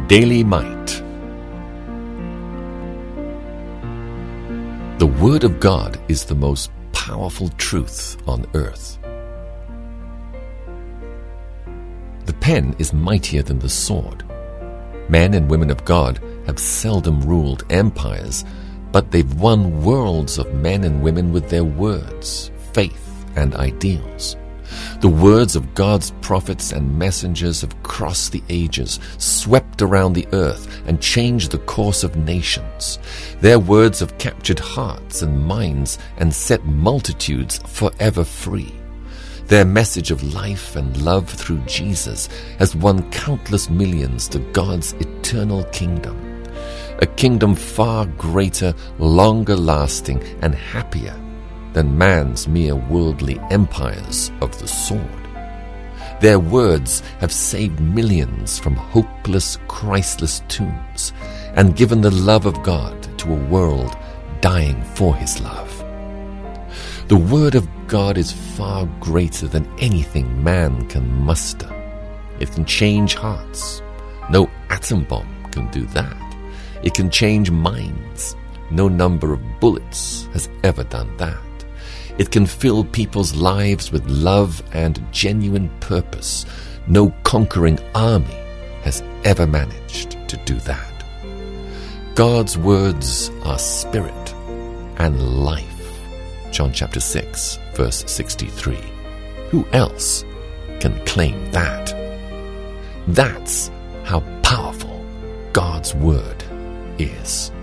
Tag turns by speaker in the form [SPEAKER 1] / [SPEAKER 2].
[SPEAKER 1] Daily Mite. The Word of God is the most powerful truth on earth. The pen is mightier than the sword. Men and women of God have seldom ruled empires, but they've won worlds of men and women with their words, faith, and ideals. The words of God's prophets and messengers have crossed the ages, swept around the earth, and changed the course of nations. Their words have captured hearts and minds and set multitudes forever free. Their message of life and love through Jesus has won countless millions to God's eternal kingdom, a kingdom far greater, longer lasting, and happier than man's mere worldly empires of the sword. Their words have saved millions from hopeless, Christless tombs and given the love of God to a world dying for His love. The Word of God is far greater than anything man can muster. It can change hearts. No atom bomb can do that. It can change minds. No number of bullets has ever done that. It can fill people's lives with love and genuine purpose. No conquering army has ever managed to do that. God's words are spirit and life. John chapter 6, verse 63. Who else can claim that? That's how powerful God's word is.